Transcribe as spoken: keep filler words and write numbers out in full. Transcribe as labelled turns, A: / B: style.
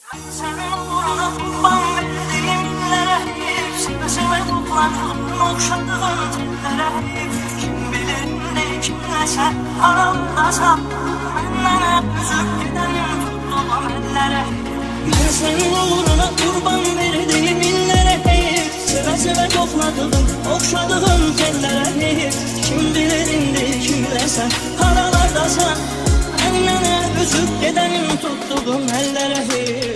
A: Senin uğruna kurban verdiğim illere hep seve seve toplandım okşadığım tellere hep. Kim bilir ne kimlese aramdasan benden hep üzüp gidenim tuttuğum ellere. Ben senin uğruna kurban verdiğim illere hep seve seve topladığım okşadığım tellere hep. Kim bilir indi kimlese aralardasan benden hep üzüp gidenim tuttuğum ellere hep.